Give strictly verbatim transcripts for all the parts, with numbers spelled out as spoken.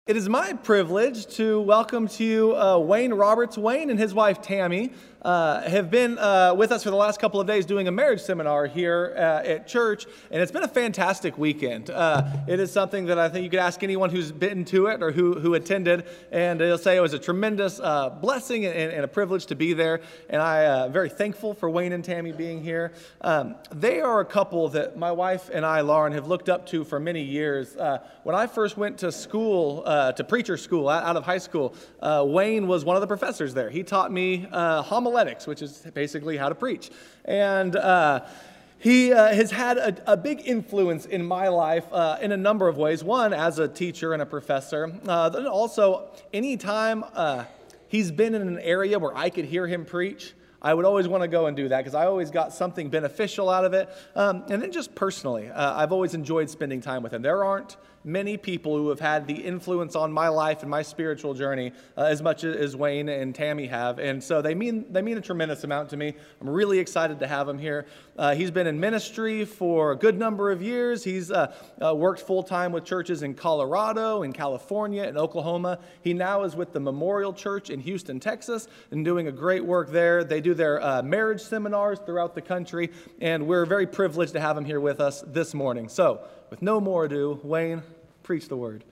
It is my privilege to welcome to you uh, Wayne Roberts. Wayne and his wife Tammy uh, have been uh, with us for the last couple of days doing a marriage seminar here uh, at church, and it's been a fantastic weekend. Uh, it is something that I think you could ask anyone who's been to it or who, who attended, and they'll say it was a tremendous uh, blessing and, and a privilege to be there, and I'm uh, very thankful for Wayne and Tammy being here. Um, they are a couple that my wife and I, Lauren, have looked up to for many years. Uh, when I first went to school, uh, Uh, to preacher school out of high school, uh, Wayne was one of the professors there. He taught me uh, homiletics, which is basically how to preach. And uh, he uh, has had a, a big influence in my life uh, in a number of ways. One, as a teacher and a professor. Uh, then also, anytime uh, he's been in an area where I could hear him preach, I would always want to go and do that because I always got something beneficial out of it. Um, and then just personally, uh, I've always enjoyed spending time with him. There aren't many people who have had the influence on my life and my spiritual journey uh, as much as Wayne and Tammy have. And so they mean they mean a tremendous amount to me. I'm really excited to have him here. Uh, he's been in ministry for a good number of years. He's uh, uh, worked full-time with churches in Colorado, in California, in Oklahoma. He now is with the Memorial Church in Houston, Texas, and doing a great work there. They do their uh, marriage seminars throughout the country, and we're very privileged to have him here with us this morning. So, with no more ado, Wayne, preach the word.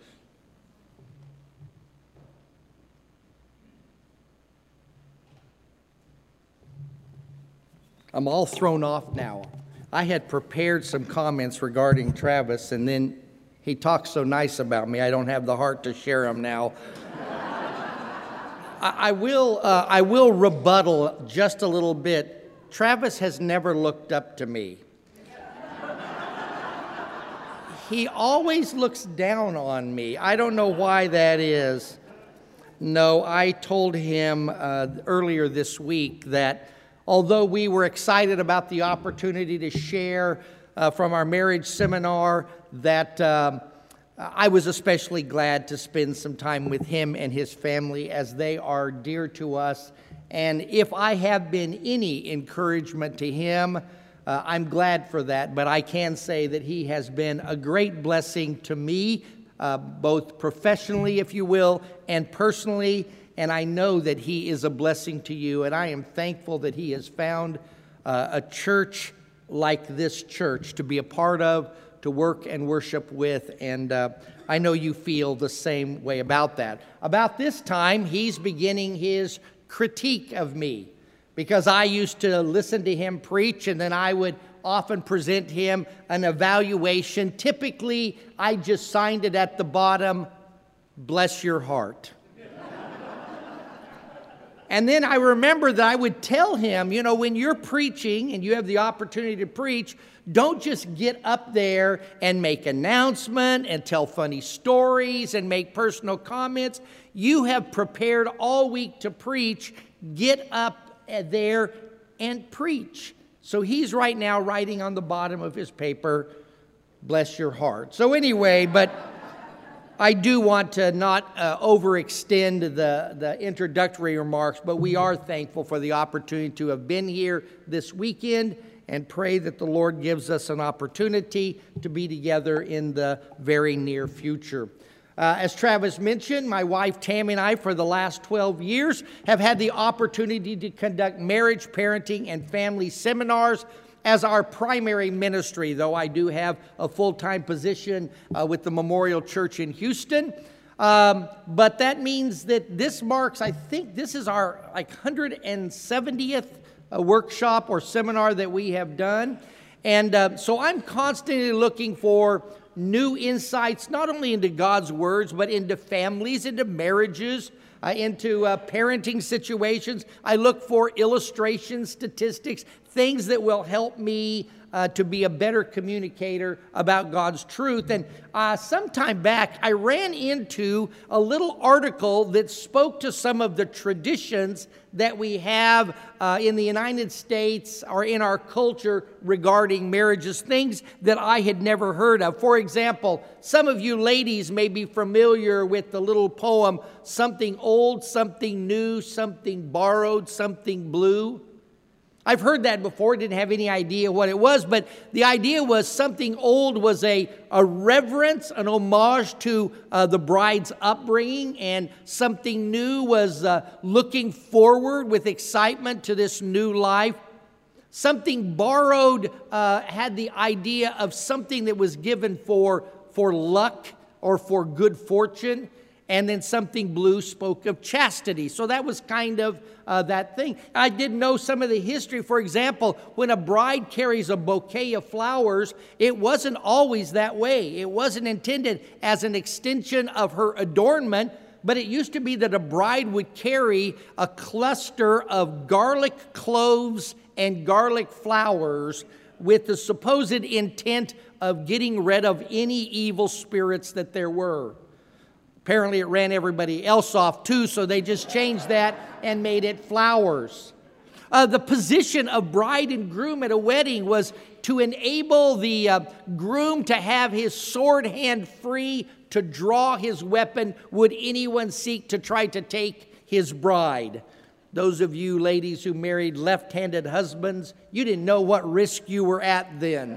I'm all thrown off now. I had prepared some comments regarding Travis, and then he talks so nice about me, I don't have the heart to share them now. I, I will, uh, I will rebuttal just a little bit. Travis has never looked up to me. He always looks down on me. I don't know why that is. No, I told him uh, earlier this week that although we were excited about the opportunity to share uh, from our marriage seminar, that um, I was especially glad to spend some time with him and his family as they are dear to us. And if I have been any encouragement to him, Uh, I'm glad for that, but I can say that he has been a great blessing to me, uh, both professionally, if you will, and personally, and I know that he is a blessing to you, and I am thankful that he has found uh, a church like this church to be a part of, to work and worship with, and uh, I know you feel the same way about that. About this time, he's beginning his critique of me, because I used to listen to him preach, and then I would often present him an evaluation. Typically, I just signed it at the bottom, bless your heart. And then I remember that I would tell him, you know, when you're preaching and you have the opportunity to preach, don't just get up there and make announcement and tell funny stories and make personal comments. You have prepared all week to preach. Get up there and preach. So he's right now writing on the bottom of his paper, bless your heart. So anyway, but I do want to not uh, overextend the, the introductory remarks, but we are thankful for the opportunity to have been here this weekend and pray that the Lord gives us an opportunity to be together in the very near future. Uh, as Travis mentioned, my wife Tammy and I, for the last twelve years, have had the opportunity to conduct marriage, parenting, and family seminars as our primary ministry, though I do have a full-time position uh, with the Memorial Church in Houston. Um, but that means that this marks, I think this is our like one hundred seventieth uh, workshop or seminar that we have done. And uh, so I'm constantly looking for new insights, not only into God's words, but into families, into marriages, uh, into uh, parenting situations. I look for illustrations, statistics, things that will help me uh, to be a better communicator about God's truth. And uh, sometime back, I ran into a little article that spoke to some of the traditions that we have uh, in the United States or in our culture regarding marriages, things that I had never heard of. For example, some of you ladies may be familiar with the little poem, something old, something new, something borrowed, something blue. I've heard that before, didn't have any idea what it was, but the idea was something old was a, a reverence, an homage to uh, the bride's upbringing, and something new was uh, looking forward with excitement to this new life. Something borrowed uh, had the idea of something that was given for, for luck or for good fortune. And then something blue spoke of chastity. So that was kind of uh, that thing. I did know some of the history. For example, when a bride carries a bouquet of flowers, it wasn't always that way. It wasn't intended as an extension of her adornment, but it used to be that a bride would carry a cluster of garlic cloves and garlic flowers with the supposed intent of getting rid of any evil spirits that there were. Apparently it ran everybody else off too, so they just changed that and made it flowers. Uh, the position of bride and groom at a wedding was to enable the uh, groom to have his sword hand free to draw his weapon would anyone seek to try to take his bride. Those of you ladies who married left-handed husbands, you didn't know what risk you were at then.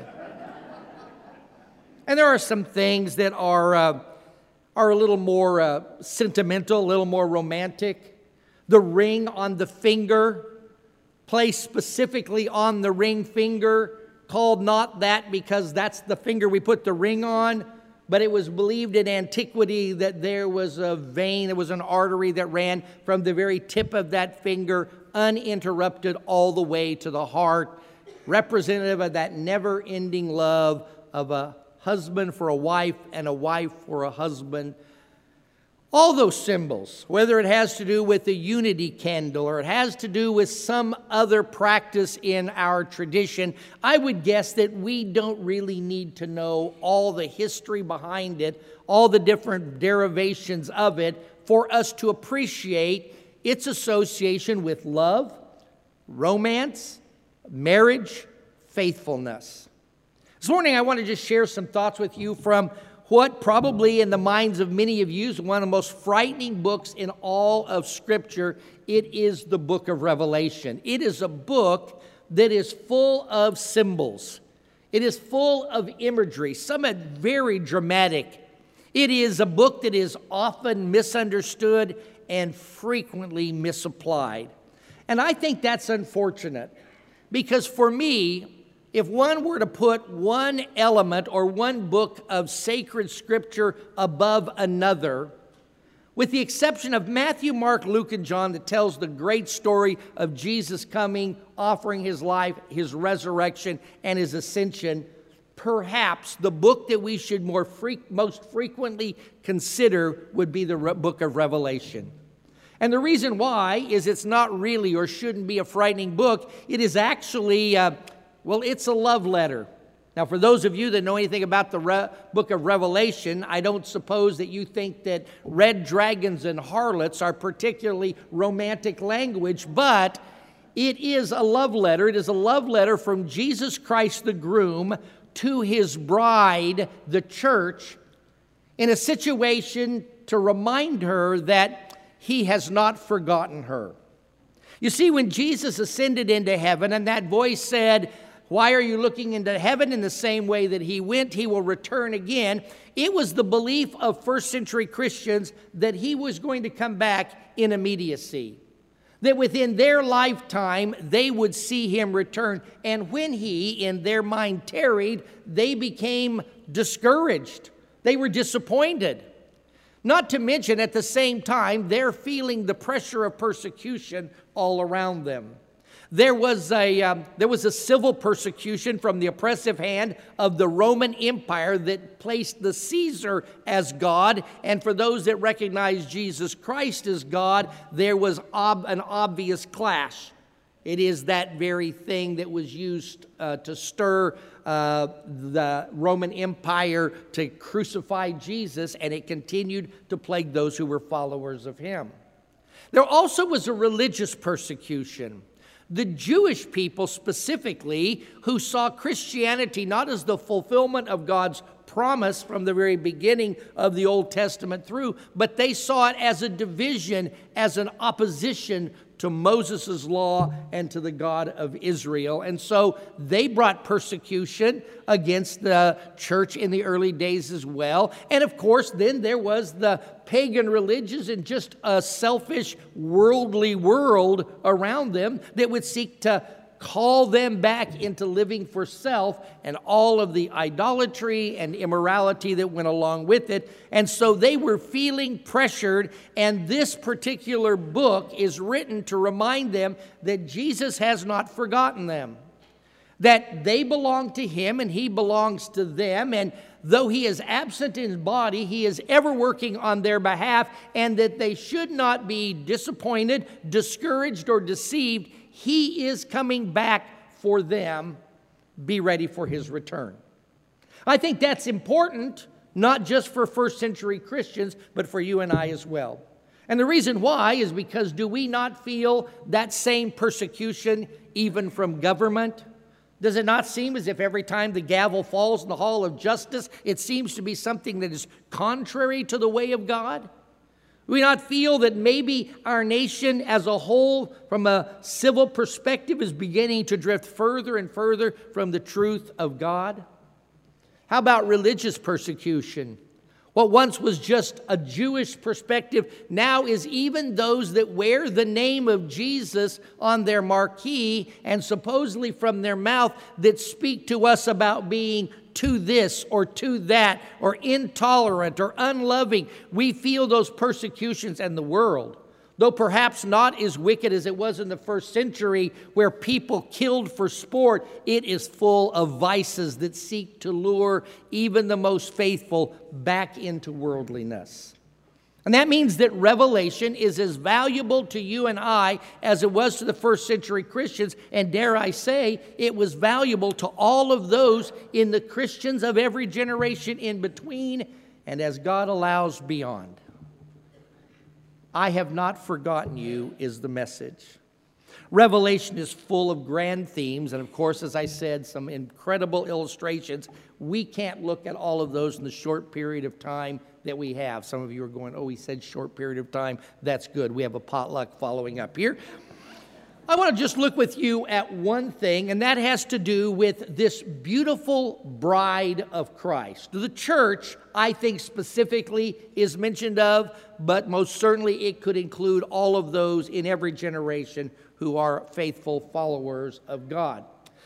And there are some things that are... Uh, are a little more uh, sentimental, a little more romantic. The ring on the finger, placed specifically on the ring finger, called not that because that's the finger we put the ring on, but it was believed in antiquity that there was a vein, there was an artery that ran from the very tip of that finger, uninterrupted all the way to the heart, representative of that never-ending love of a husband for a wife and a wife for a husband. All those symbols, whether it has to do with the unity candle or it has to do with some other practice in our tradition, I would guess that we don't really need to know all the history behind it, all the different derivations of it, for us to appreciate its association with love, romance, marriage, faithfulness. This morning, I want to just share some thoughts with you from what probably in the minds of many of you is one of the most frightening books in all of Scripture. It is the book of Revelation. It is a book that is full of symbols. It is full of imagery, some are very dramatic. It is a book that is often misunderstood and frequently misapplied. And I think that's unfortunate because for me, if one were to put one element or one book of sacred scripture above another, with the exception of Matthew, Mark, Luke, and John that tells the great story of Jesus coming, offering his life, his resurrection, and his ascension, perhaps the book that we should more fre- most frequently consider would be the Re- book of Revelation. And the reason why is it's not really or shouldn't be a frightening book. It is actually... Uh, Well, it's a love letter. Now, for those of you that know anything about the Re- book of Revelation, I don't suppose that you think that red dragons and harlots are particularly romantic language, but it is a love letter. It is a love letter from Jesus Christ, the groom, to his bride, the church, in a situation to remind her that he has not forgotten her. You see, when Jesus ascended into heaven and that voice said, "Why are you looking into heaven? In the same way that he went, he will return again," it was the belief of first century Christians that he was going to come back in immediacy. That within their lifetime, they would see him return. And when he, in their mind, tarried, they became discouraged. They were disappointed. Not to mention, at the same time, they're feeling the pressure of persecution all around them. There was a um, there was a civil persecution from the oppressive hand of the Roman Empire that placed the Caesar as God, and for those that recognized Jesus Christ as God, there was ob- an obvious clash. It is that very thing that was used uh, to stir uh, the Roman Empire to crucify Jesus, and it continued to plague those who were followers of him. There also was a religious persecution. The Jewish people specifically, who saw Christianity not as the fulfillment of God's promise from the very beginning of the Old Testament through, but they saw it as a division, as an opposition to Moses' law and to the God of Israel. And so they brought persecution against the church in the early days as well. And of course, then there was the pagan religions and just a selfish, worldly world around them that would seek to call them back into living for self and all of the idolatry and immorality that went along with it. And so they were feeling pressured, and this particular book is written to remind them that Jesus has not forgotten them, that they belong to him and he belongs to them, and though he is absent in his body, he is ever working on their behalf, and that they should not be disappointed, discouraged, or deceived. He is coming back for them. Be ready for his return. I think that's important, not just for first century Christians, but for you and I as well. And the reason why is because do we not feel that same persecution even from government? Does it not seem as if every time the gavel falls in the hall of justice, it seems to be something that is contrary to the way of God? Do we not feel that maybe our nation as a whole, from a civil perspective, is beginning to drift further and further from the truth of God? How about religious persecution? What once was just a Jewish perspective now is even those that wear the name of Jesus on their marquee and supposedly from their mouth that speak to us about being to this or to that or intolerant or unloving. We feel those persecutions, and the world, though perhaps not as wicked as it was in the first century where people killed for sport, it is full of vices that seek to lure even the most faithful back into worldliness. And that means that Revelation is as valuable to you and I as it was to the first century Christians. And dare I say, it was valuable to all of those in the Christians of every generation in between and as God allows beyond. I have not forgotten you is the message. Revelation is full of grand themes, and of course, as I said, some incredible illustrations. We can't look at all of those in the short period of time that we have. Some of you are going, oh, he said short period of time. That's good. We have a potluck following up here. I want to just look with you at one thing, and that has to do with this beautiful bride of Christ. The church, I think specifically, is mentioned of, but most certainly it could include all of those in every generation who are faithful followers of God.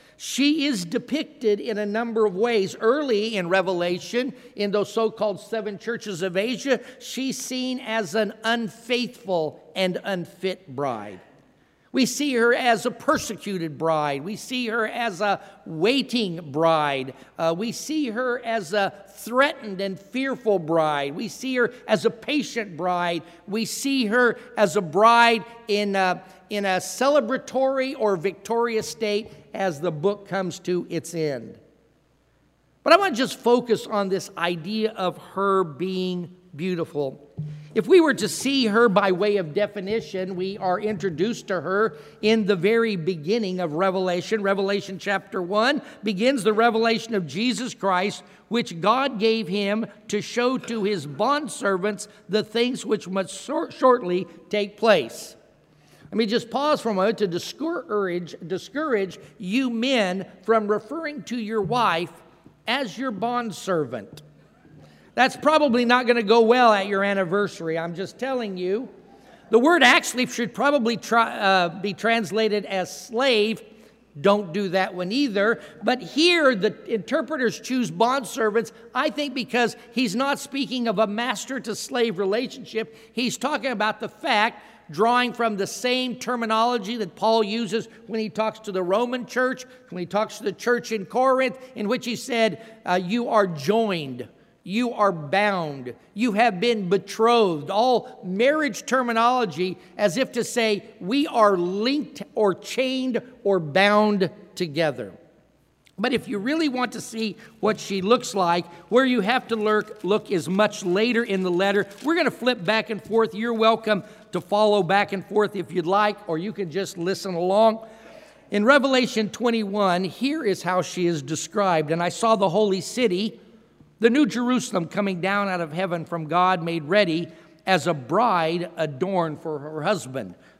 She is depicted in a number of ways. Early in Revelation, in those so-called seven churches of Asia, she's seen as an unfaithful and unfit bride. We see her as a persecuted bride. We see her as a waiting bride. Uh, we see her as a threatened and fearful bride. We see her as a patient bride. We see her as a bride in a, in a celebratory or victorious state as the book comes to its end. But I want to just focus on this idea of her being beautiful. If we were to see her by way of definition, we are introduced to her in the very beginning of Revelation. Revelation chapter one begins the revelation of Jesus Christ, which God gave him to show to his bondservants the things which must shortly take place. Let me just pause for a moment to discourage, discourage you men from referring to your wife as your bondservant. That's probably not going to go well at your anniversary. I'm just telling you. The word actually should probably try, uh, be translated as slave. Don't do that one either. But here the interpreters choose bondservants, I think, because he's not speaking of a master-to-slave relationship. He's talking about the fact, drawing from the same terminology that Paul uses when he talks to the Roman church, when he talks to the church in Corinth, in which he said, uh, you are joined. You are bound. You have been betrothed. All marriage terminology as if to say we are linked or chained or bound together. But if you really want to see what she looks like, where you have to look, look is much later in the letter. We're going to flip back and forth. You're welcome to follow back and forth if you'd like, or you can just listen along. In Revelation twenty-one, here is how she is described. And I saw the holy city, the new Jerusalem, coming down out of heaven from God, made ready as a bride adorned for her husband.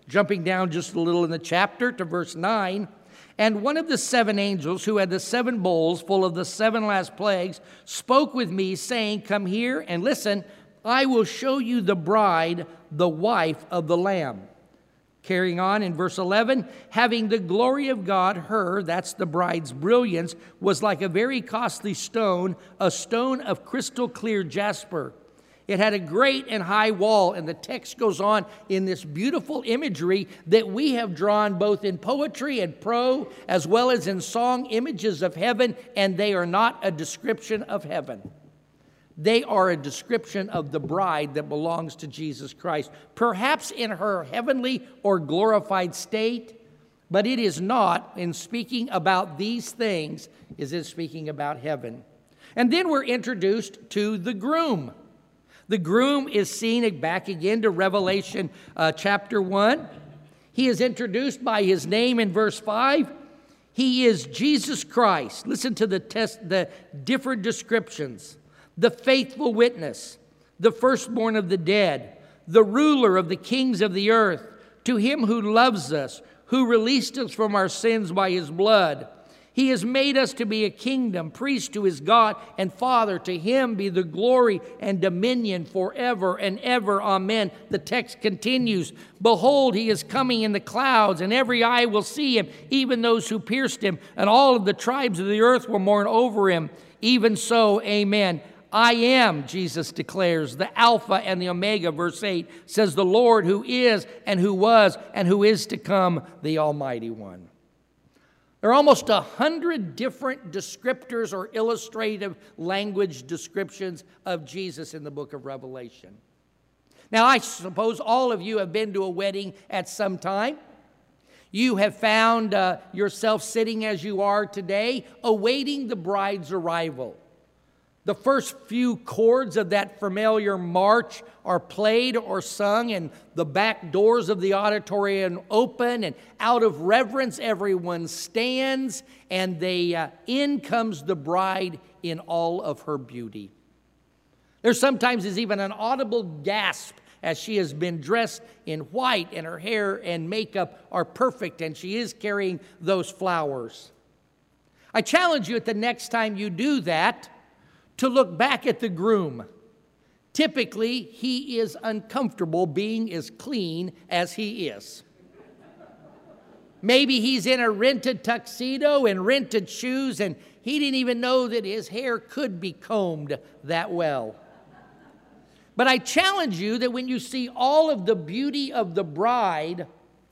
Jumping down just a little in the chapter to verse nine, and one of the seven angels who had the seven bowls full of the seven last plagues spoke with me, saying, come here and listen, I will show you the bride, the wife of the Lamb. Carrying on in verse eleven, having the glory of God, her, that's the bride's brilliance, was like a very costly stone, a stone of crystal clear jasper. It had a great and high wall, and the text goes on in this beautiful imagery that we have drawn both in poetry and prose, as well as in song, images of heaven, and they are not a description of heaven. They are a description of the bride that belongs to Jesus Christ, perhaps in her heavenly or glorified state, but it is not, in speaking about these things, is it speaking about heaven. And then we're introduced to the groom. The groom is seen back again to Revelation uh, chapter one. He is introduced by his name in verse five. He is Jesus Christ. Listen to the test, the different descriptions. The faithful witness, the firstborn of the dead, the ruler of the kings of the earth, to him who loves us, who released us from our sins by his blood. He has made us to be a kingdom, priest to his God and Father. To him be the glory and dominion forever and ever. Amen. The text continues. Behold, he is coming in the clouds, and every eye will see him, even those who pierced him, and all of the tribes of the earth will mourn over him. Even so, amen. I am, Jesus declares, the Alpha and the Omega, verse eight, says the Lord who is and who was and who is to come, the Almighty One. There are almost a hundred different descriptors or illustrative language descriptions of Jesus in the book of Revelation. Now, I suppose all of you have been to a wedding at some time. You have found uh, yourself sitting as you are today, awaiting the bride's arrival. The first few chords of that familiar march are played or sung, and the back doors of the auditorium open, and out of reverence, everyone stands, and they, uh, in comes the bride in all of her beauty. There sometimes is even an audible gasp as she has been dressed in white, and her hair and makeup are perfect, and she is carrying those flowers. I challenge you at the next time you do that to look back at the groom. Typically, he is uncomfortable being as clean as he is. Maybe he's in a rented tuxedo and rented shoes, and he didn't even know that his hair could be combed that well. But I challenge you that when you see all of the beauty of the bride,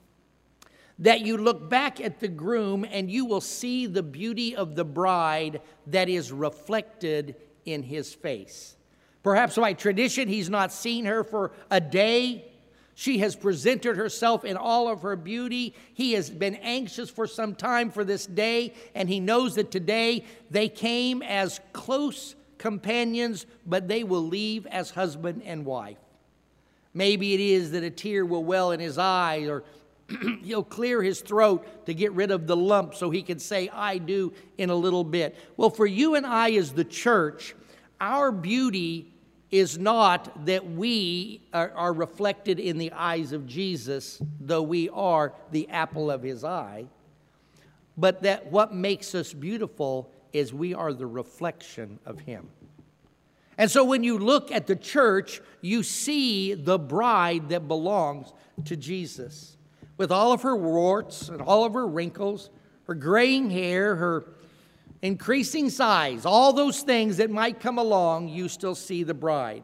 that you look back at the groom and you will see the beauty of the bride that is reflected in his face. Perhaps by tradition, he's not seen her for a day. She has presented herself in all of her beauty. He has been anxious for some time for this day, and he knows that today they came as close companions, but they will leave as husband and wife. Maybe it is that a tear will well in his eye, or he'll clear his throat to get rid of the lump so he can say, I do, in a little bit. Well, for you and I as the church, our beauty is not that we are, are reflected in the eyes of Jesus, though we are the apple of his eye, but that what makes us beautiful is we are the reflection of him. And so when you look at the church, you see the bride that belongs to Jesus. With all of her warts and all of her wrinkles, her graying hair, her increasing size, all those things that might come along, you still see the bride.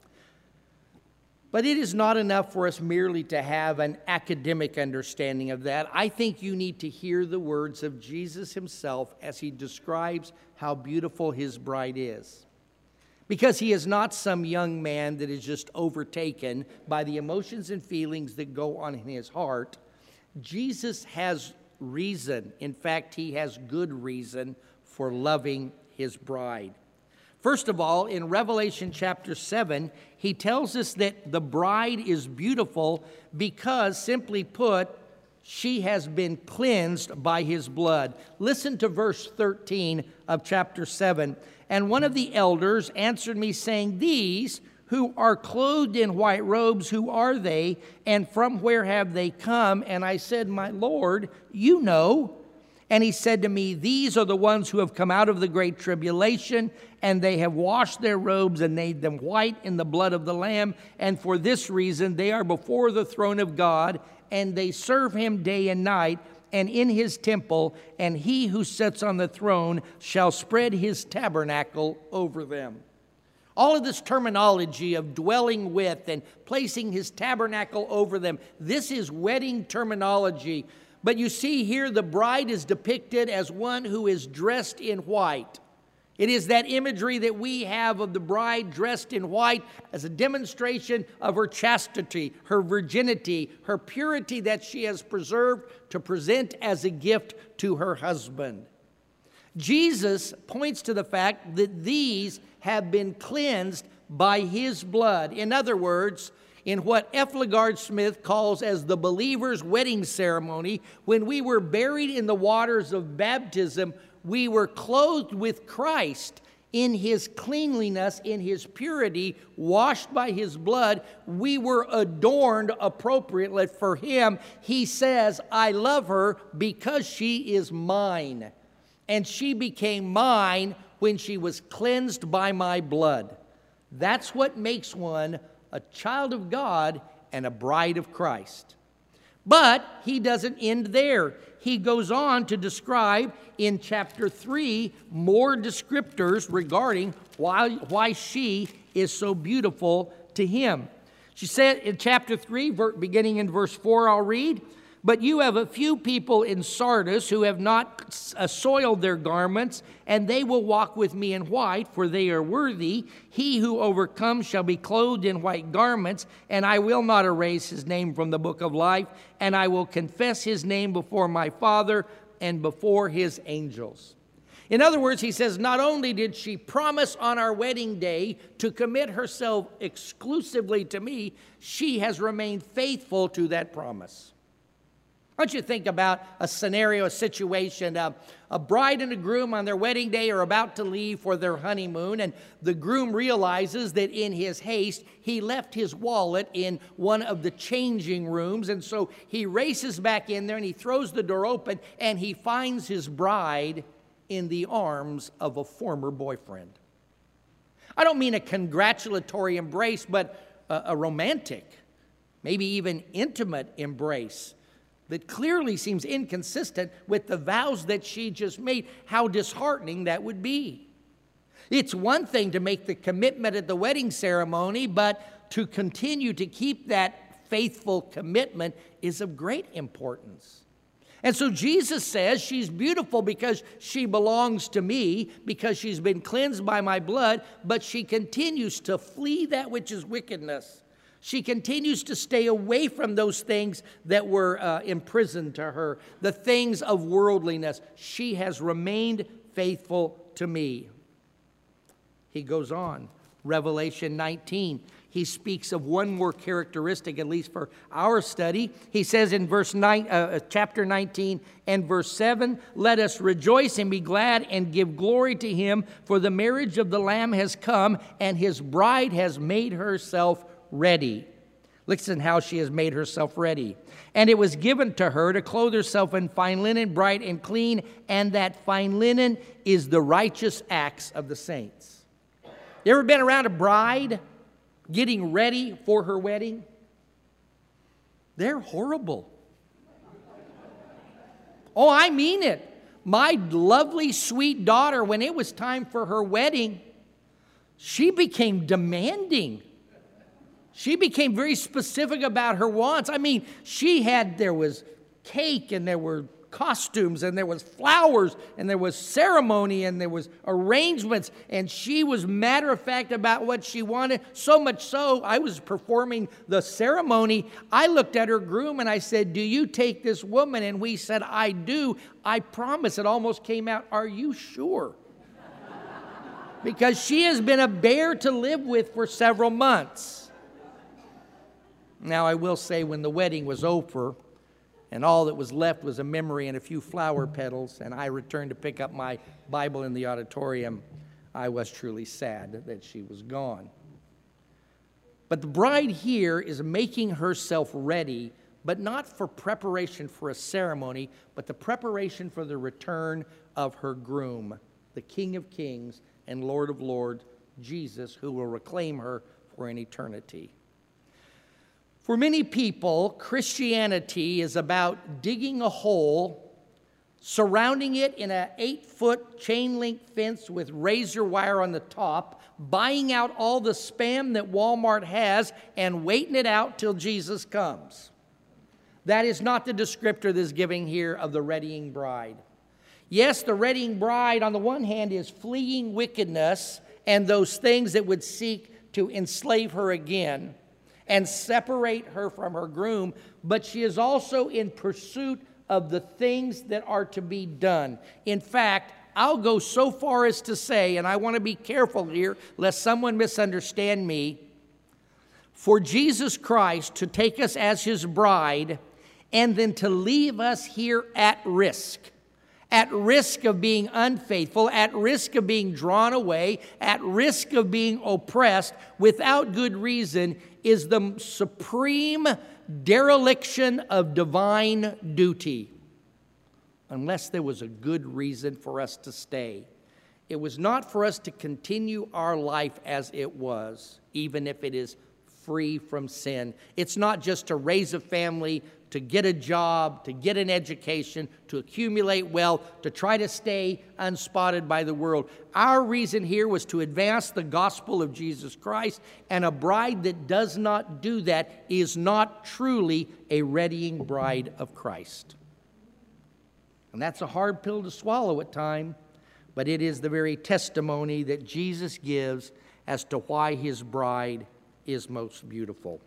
But it is not enough for us merely to have an academic understanding of that. I think you need to hear the words of Jesus himself as he describes how beautiful his bride is. Because he is not some young man that is just overtaken by the emotions and feelings that go on in his heart. Jesus has reason. In fact, he has good reason for loving his bride. First of all, in Revelation chapter seven, he tells us that the bride is beautiful because, simply put, she has been cleansed by his blood. Listen to verse thirteen of chapter seven. And one of the elders answered me, saying, these who are clothed in white robes, who are they, and from where have they come? And I said, my Lord, you know. And he said to me, these are the ones who have come out of the great tribulation, and they have washed their robes and made them white in the blood of the Lamb. And for this reason they are before the throne of God, and they serve him day and night, and in his temple, and he who sits on the throne shall spread his tabernacle over them. All of this terminology of dwelling with and placing his tabernacle over them, this is wedding terminology. But you see here the bride is depicted as one who is dressed in white. It is that imagery that we have of the bride dressed in white as a demonstration of her chastity, her virginity, her purity that she has preserved to present as a gift to her husband. Jesus points to the fact that these have been cleansed by his blood. In other words, in what F. LaGard Smith calls as the believer's wedding ceremony, when we were buried in the waters of baptism, we were clothed with Christ in his cleanliness, in his purity, washed by his blood. We were adorned appropriately for him. He says, I love her because she is mine. And she became mine when she was cleansed by my blood. That's what makes one a child of God and a bride of Christ. But he doesn't end there. He goes on to describe in chapter three more descriptors regarding why, why she is so beautiful to him. She said in chapter three, beginning in verse four, I'll read, but you have a few people in Sardis who have not soiled their garments, and they will walk with me in white, for they are worthy. He who overcomes shall be clothed in white garments, and I will not erase his name from the book of life, and I will confess his name before my Father and before his angels. In other words, he says, not only did she promise on our wedding day to commit herself exclusively to me, she has remained faithful to that promise. I want you to think about a scenario, a situation. Uh, a bride and a groom on their wedding day are about to leave for their honeymoon, and the groom realizes that in his haste, he left his wallet in one of the changing rooms, and so he races back in there, and he throws the door open, and he finds his bride in the arms of a former boyfriend. I don't mean a congratulatory embrace, but a, a romantic, maybe even intimate embrace that clearly seems inconsistent with the vows that she just made. How disheartening that would be. It's one thing to make the commitment at the wedding ceremony, but to continue to keep that faithful commitment is of great importance. And so Jesus says she's beautiful because she belongs to me, because she's been cleansed by my blood, but she continues to flee that which is wickedness. She continues to stay away from those things that were uh, imprisoned to her, the things of worldliness. She has remained faithful to me. He goes on, Revelation nineteen. He speaks of one more characteristic, at least for our study. He says in verse nine, uh, chapter nineteen and verse seven, let us rejoice and be glad and give glory to him, for the marriage of the Lamb has come, and his bride has made herself ready. Listen how she has made herself ready. And it was given to her to clothe herself in fine linen, bright and clean, and that fine linen is the righteous acts of the saints. You ever been around a bride getting ready for her wedding? They're horrible. Oh, I mean it. My lovely, sweet daughter, when it was time for her wedding, she became demanding. She became very specific about her wants. I mean, she had, there was cake and there were costumes and there was flowers and there was ceremony and there was arrangements, and she was matter of fact about what she wanted. So much so, I was performing the ceremony. I looked at her groom and I said, do you take this woman? And we said, I do. I promise. It almost came out, are you sure? Because she has been a bear to live with for several months. Now, I will say, when the wedding was over and all that was left was a memory and a few flower petals, and I returned to pick up my Bible in the auditorium, I was truly sad that she was gone. But the bride here is making herself ready, but not for preparation for a ceremony, but the preparation for the return of her groom, the King of Kings and Lord of Lords, Jesus, who will reclaim her for an eternity. For many people, Christianity is about digging a hole, surrounding it in an eight-foot chain-link fence with razor wire on the top, buying out all the spam that Walmart has, and waiting it out till Jesus comes. That is not the descriptor that is giving here of the readying bride. Yes, the readying bride, on the one hand, is fleeing wickedness and those things that would seek to enslave her again and separate her from her groom, but she is also in pursuit of the things that are to be done. In fact, I'll go so far as to say, and I want to be careful here lest someone misunderstand me, for Jesus Christ to take us as his bride and then to leave us here at risk, at risk of being unfaithful, at risk of being drawn away, at risk of being oppressed without good reason, is the supreme dereliction of divine duty, unless there was a good reason for us to stay. It was not for us to continue our life as it was, even if it is free from sin. It's not just to raise a family, to get a job, to get an education, to accumulate wealth, to try to stay unspotted by the world. Our reason here was to advance the gospel of Jesus Christ, and a bride that does not do that is not truly a readying bride of Christ. And that's a hard pill to swallow at times, but it is the very testimony that Jesus gives as to why his bride is most beautiful.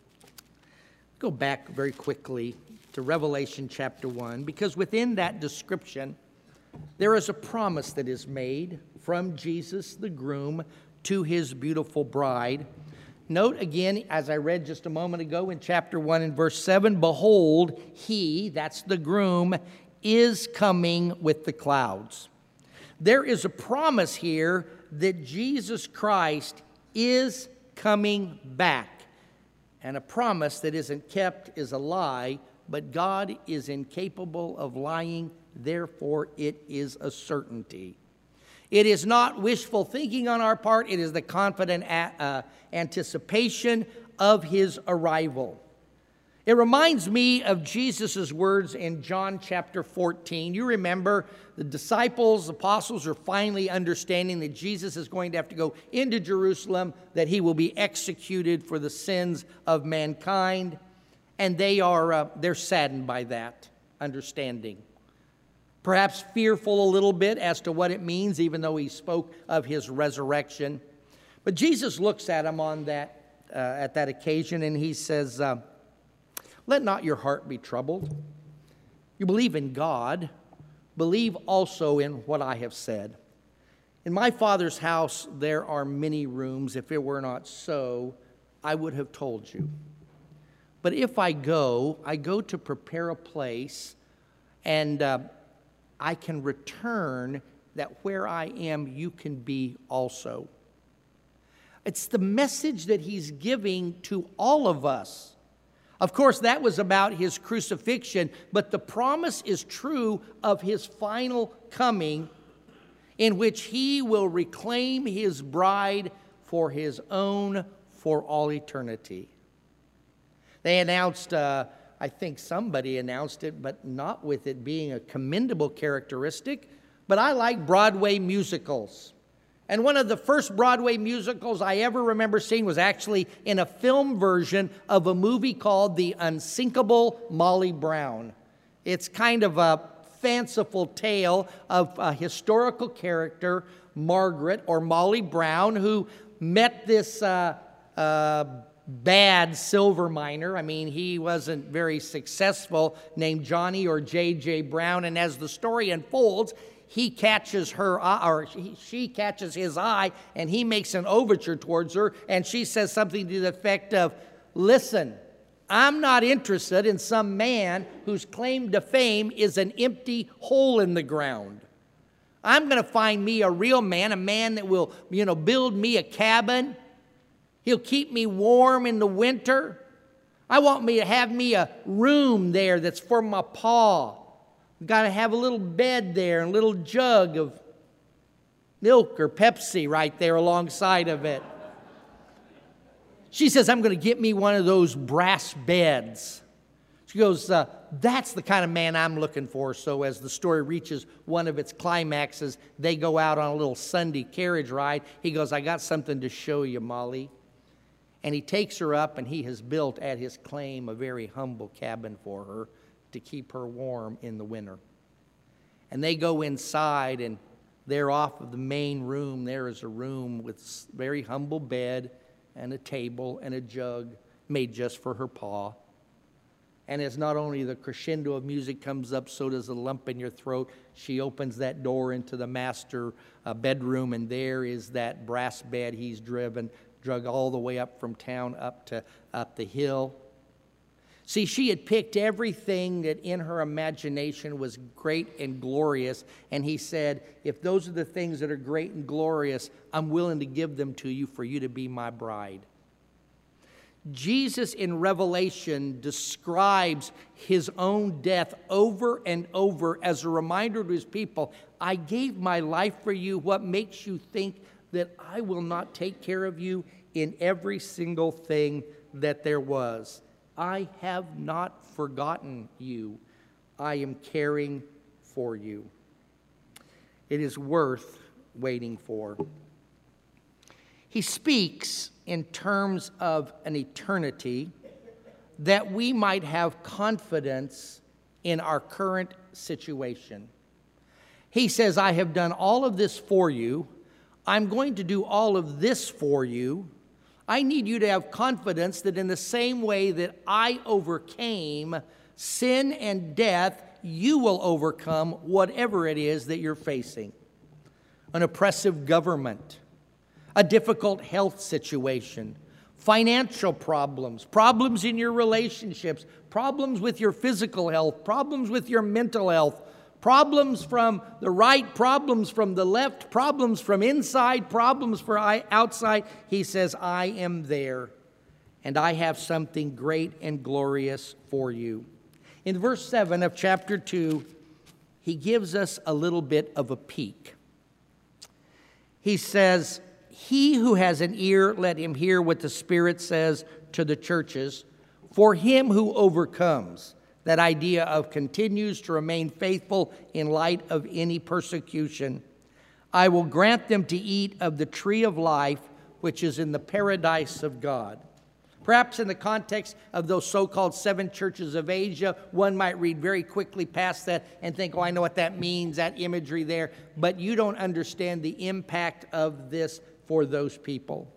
Go back very quickly to Revelation chapter one, because within that description, there is a promise that is made from Jesus, the groom, to his beautiful bride. Note again, as I read just a moment ago in chapter one and verse seven, behold, he, that's the groom, is coming with the clouds. There is a promise here that Jesus Christ is coming back. And a promise that isn't kept is a lie, but God is incapable of lying, therefore it is a certainty. It is not wishful thinking on our part, it is the confident a- uh, anticipation of his arrival. It reminds me of Jesus' words in John chapter fourteen. You remember the disciples, the apostles are finally understanding that Jesus is going to have to go into Jerusalem, that he will be executed for the sins of mankind. And they are uh, they're saddened by that understanding. Perhaps fearful a little bit as to what it means, even though he spoke of his resurrection. But Jesus looks at them on that, uh, at that occasion, and he says, uh, let not your heart be troubled. You believe in God, believe also in what I have said. In my Father's house there are many rooms. If it were not so, I would have told you. But if I go, I go to prepare a place, and uh, I can return, that where I am, you can be also. It's the message that he's giving to all of us. Of course, that was about his crucifixion, but the promise is true of his final coming, in which he will reclaim his bride for his own for all eternity. They announced, uh, I think somebody announced it, but not with it being a commendable characteristic, but I like Broadway musicals. And one of the first Broadway musicals I ever remember seeing was actually in a film version of a movie called The Unsinkable Molly Brown. It's kind of a fanciful tale of a historical character, Margaret, or Molly Brown, who met this uh, uh, bad silver miner. I mean, he wasn't very successful, named Johnny or J J Brown. And as the story unfolds, he catches her, or she catches his eye, and he makes an overture towards her, and she says something to the effect of, listen, I'm not interested in some man whose claim to fame is an empty hole in the ground. I'm going to find me a real man, a man that will, you know, build me a cabin. He'll keep me warm in the winter. I want me to have me a room there that's for my paw. I've got to have a little bed there and a little jug of milk or Pepsi right there alongside of it. She says, I'm going to get me one of those brass beds. She goes, uh, that's the kind of man I'm looking for. So as the story reaches one of its climaxes, they go out on a little Sunday carriage ride. He goes, I got something to show you, Molly. And he takes her up, and he has built at his claim a very humble cabin for her to keep her warm in the winter. And they go inside, and there off of the main room, there is a room with a very humble bed and a table and a jug made just for her paw. And as not only the crescendo of music comes up, so does a lump in your throat. She opens that door into the master uh, bedroom, and there is that brass bed he's driven, drug all the way up from town up to up the hill. See, she had picked everything that in her imagination was great and glorious, and he said, if those are the things that are great and glorious, I'm willing to give them to you for you to be my bride. Jesus in Revelation describes his own death over and over as a reminder to his people, I gave my life for you. What makes you think that I will not take care of you in every single thing that there was? I have not forgotten you. I am caring for you. It is worth waiting for. He speaks in terms of an eternity that we might have confidence in our current situation. He says, I have done all of this for you. I'm going to do all of this for you. I need you to have confidence that in the same way that I overcame sin and death, you will overcome whatever it is that you're facing. An oppressive government, a difficult health situation, financial problems, problems in your relationships, problems with your physical health, problems with your mental health, problems from the right, problems from the left, problems from inside, problems from outside. He says, I am there, and I have something great and glorious for you. In verse seven of chapter two, he gives us a little bit of a peek. He says, he who has an ear, let him hear what the Spirit says to the churches. For him who overcomes, that idea of continues to remain faithful in light of any persecution, I will grant them to eat of the tree of life, which is in the paradise of God. Perhaps in the context of those so-called seven churches of Asia, one might read very quickly past that and think, oh, I know what that means, that imagery there. But you don't understand the impact of this for those people.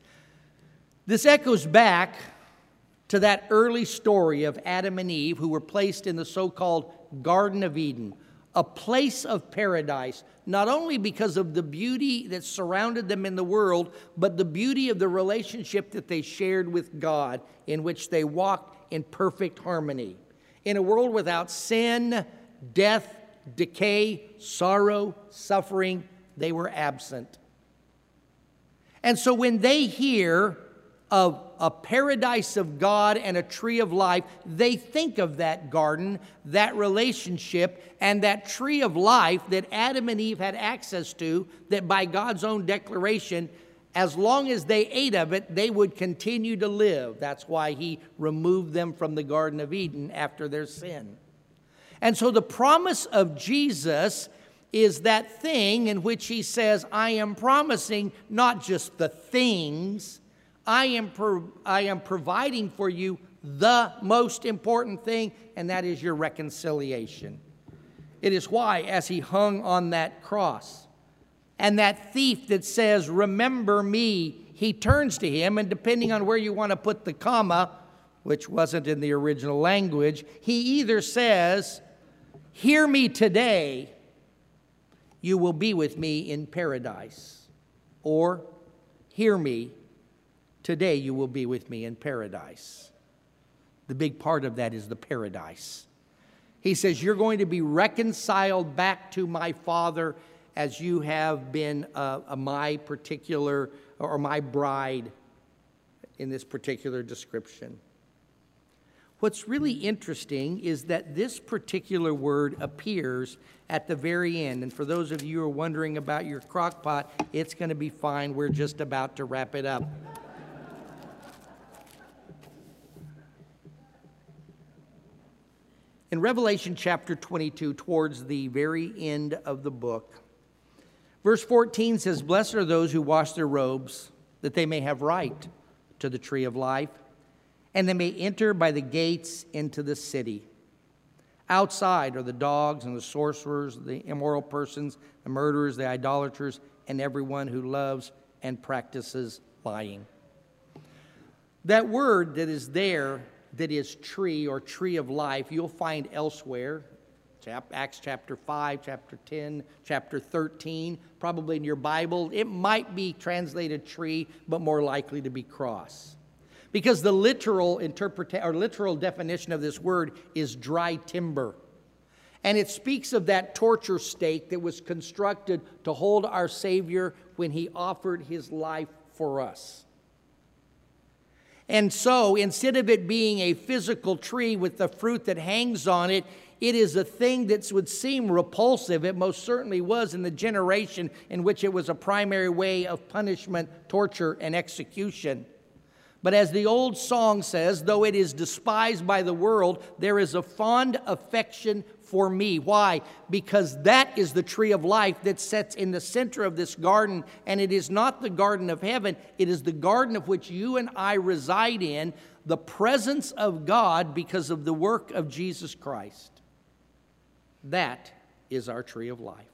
This echoes back to that early story of Adam and Eve, who were placed in the so-called Garden of Eden, a place of paradise, not only because of the beauty that surrounded them in the world, but the beauty of the relationship that they shared with God, in which they walked in perfect harmony. In a world without sin, death, decay, sorrow, suffering, they were absent. And so when they hear of a paradise of God and a tree of life, they think of that garden, that relationship, and that tree of life that Adam and Eve had access to, that by God's own declaration, as long as they ate of it, they would continue to live. That's why he removed them from the Garden of Eden after their sin. And so the promise of Jesus is that thing in which he says, I am promising not just the things, I am, pro- I am providing for you the most important thing, and that is your reconciliation. It is why, as he hung on that cross, and that thief that says, remember me, he turns to him, and depending on where you want to put the comma, which wasn't in the original language, he either says, hear me today, you will be with me in paradise, or hear me, today you will be with me in paradise. The big part of that is the paradise. He says, you're going to be reconciled back to my Father as you have been uh, uh, my particular, or my bride. in this particular description. What's really interesting is that this particular word appears at the very end. And for those of you who are wondering about your crock pot, it's going to be fine. We're just about to wrap it up. In Revelation chapter twenty-two, towards the very end of the book, verse fourteen says, "Blessed are those who wash their robes, that they may have right to the tree of life, and they may enter by the gates into the city. Outside are the dogs and the sorcerers, the immoral persons, the murderers, the idolaters, and everyone who loves and practices lying." That word that is there, that is tree or tree of life, you'll find elsewhere. Acts chapter five, chapter ten, chapter thirteen, probably in your Bible. It might be translated tree, but more likely to be cross. Because the literal interpreta- or literal definition of this word is dry timber. And it speaks of that torture stake that was constructed to hold our Savior when he offered his life for us. And so, instead of it being a physical tree with the fruit that hangs on it, it is a thing that would seem repulsive. It most certainly was in the generation in which it was a primary way of punishment, torture, and execution. But as the old song says, though it is despised by the world, there is a fond affection for me. Why? Because that is the tree of life that sits in the center of this garden, and it is not the garden of heaven. It is the garden of which you and I reside in, the presence of God because of the work of Jesus Christ. That is our tree of life.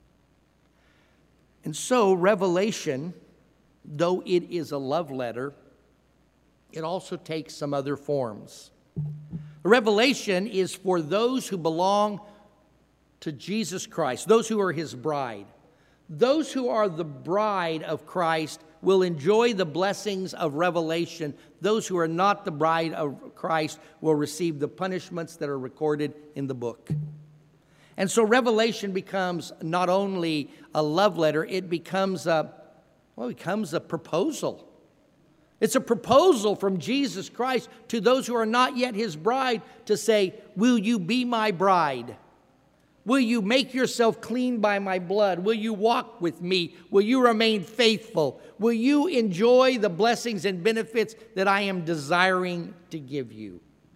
And so Revelation, though it is a love letter, it also takes some other forms. The Revelation is for those who belong to Jesus Christ, those who are his bride. Those who are the bride of Christ will enjoy the blessings of Revelation. Those who are not the bride of Christ will receive the punishments that are recorded in the book. And so Revelation becomes not only a love letter, it becomes a, well, it becomes a proposal. It's a proposal from Jesus Christ to those who are not yet his bride to say, will you be my bride? Will you make yourself clean by my blood? Will you walk with me? Will you remain faithful? Will you enjoy the blessings and benefits that I am desiring to give you?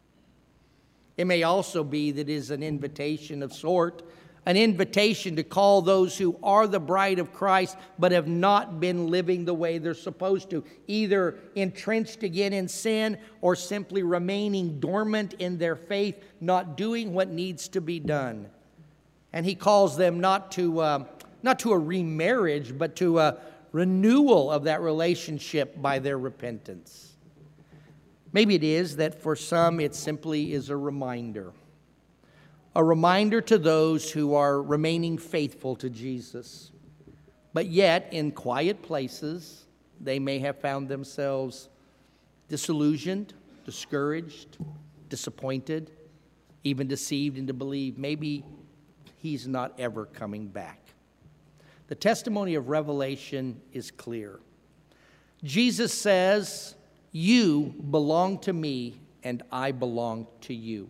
It may also be that it is an invitation of sort, an invitation to call those who are the bride of Christ but have not been living the way they're supposed to, either entrenched again in sin or simply remaining dormant in their faith, not doing what needs to be done. And he calls them not to, uh, not to a remarriage, but to a renewal of that relationship by their repentance. Maybe it is that for some it simply is a reminder. A reminder to those who are remaining faithful to Jesus. But yet, in quiet places, they may have found themselves disillusioned, discouraged, disappointed, even deceived into believe maybe he's not ever coming back. The testimony of Revelation is clear. Jesus says, "You belong to me, and I belong to you.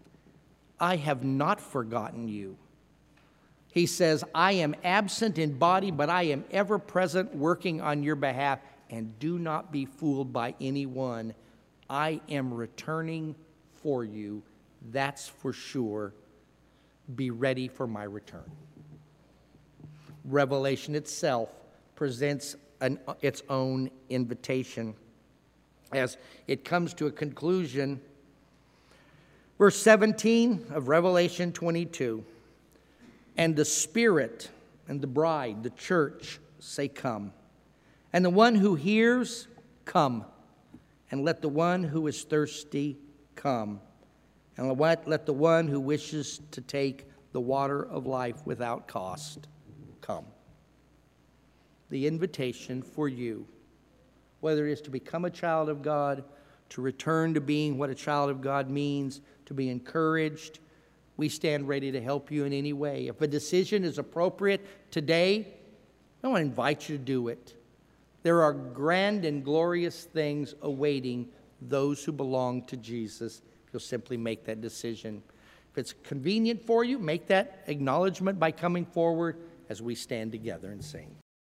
I have not forgotten you." He says, "I am absent in body, but I am ever present working on your behalf. And do not be fooled by anyone. I am returning for you. That's for sure. Be ready for my return." Revelation itself presents an, its own invitation as it comes to a conclusion. Verse seventeen of Revelation twenty-two, "And the Spirit and the bride, the church, say, 'Come.' And the one who hears, come. And let the one who is thirsty come. And let, let the one who wishes to take the water of life without cost come." The invitation for you, whether it is to become a child of God, to return to being what a child of God means, to be encouraged, we stand ready to help you in any way. If a decision is appropriate today, I want to invite you to do it. There are grand and glorious things awaiting those who belong to Jesus. You'll simply make that decision. If it's convenient for you, make that acknowledgement by coming forward as we stand together and sing.